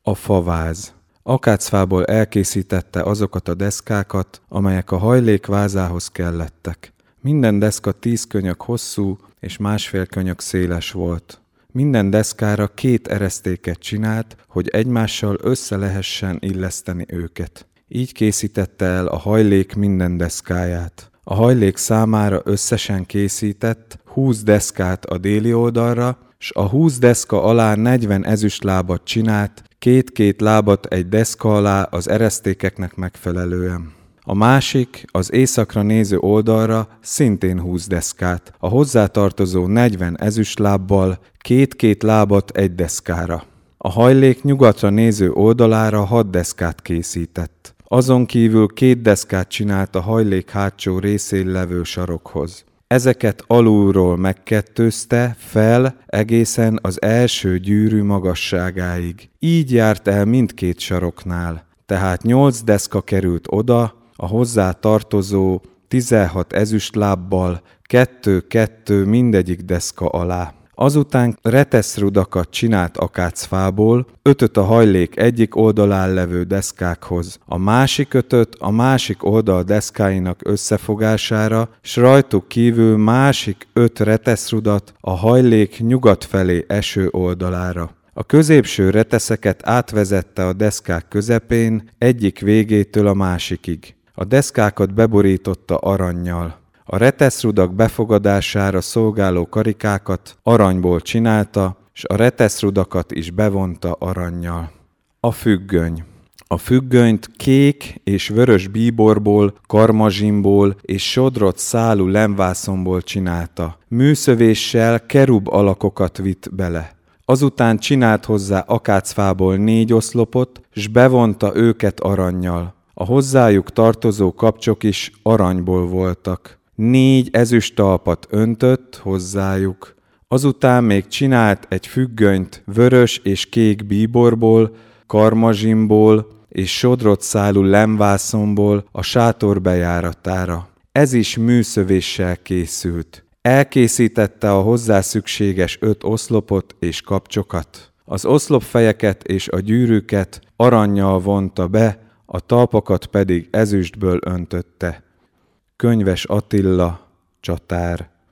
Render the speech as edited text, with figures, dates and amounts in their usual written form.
A faváz. Akácfából elkészítette azokat a deszkákat, amelyek a hajlék vázához kellettek. Minden deszka 10 könyök hosszú és 1,5 könyök széles volt. Minden deszkára 2 eresztéket csinált, hogy egymással össze lehessen illeszteni őket. Így készítette el a hajlék minden deszkáját. A hajlék számára összesen készített 20 deszkát a déli oldalra, s a 20 deszka alá 40 ezüstlábat csinált, 2 lábat egy deszka alá az eresztékeknek megfelelően. A másik, az északra néző oldalra szintén 20 deszkát, a hozzátartozó 40 ezüstlábbal, 2 lábat egy deszkára. A hajlék nyugatra néző oldalára 6 deszkát készített. Azon kívül 2 deszkát csinált a hajlék hátsó részén levő sarokhoz. Ezeket alulról megkettőzte fel egészen az első gyűrű magasságáig. Így járt el mindkét saroknál. Tehát 8 deszka került oda, a hozzá tartozó 16 ezüstlábbal, 2 mindegyik deszka alá. Azután reteszrudakat csinált akácfából, 5 a hajlék egyik oldalán levő deszkákhoz, a másik 5 a másik oldal deszkáinak összefogására, s rajtuk kívül másik 5 reteszrudat a hajlék nyugat felé eső oldalára. A középső reteszeket átvezette a deszkák közepén, egyik végétől a másikig. A deszkákat beborította arannyal. A reteszrudak befogadására szolgáló karikákat aranyból csinálta, s a reteszrudakat is bevonta arannyal. A függöny. A függönyt kék és vörös bíborból, karmazsinból és sodrott szálú lemvászonból csinálta. Műszövéssel kerub alakokat vitt bele. Azután csinált hozzá akácfából 4 oszlopot, s bevonta őket arannyal. A hozzájuk tartozó kapcsok is aranyból voltak. 4 ezüsttalpat öntött hozzájuk. Azután még csinált egy függönyt vörös és kék bíborból, karmazsinból és sodrott szálú lemvászonból a sátor bejáratára. Ez is műszövéssel készült. Elkészítette a hozzá szükséges 5 oszlopot és kapcsokat. Az oszlopfejeket és a gyűrűket arannyal vonta be, a talpakat pedig ezüstből öntötte. Könyves Attila, csatár.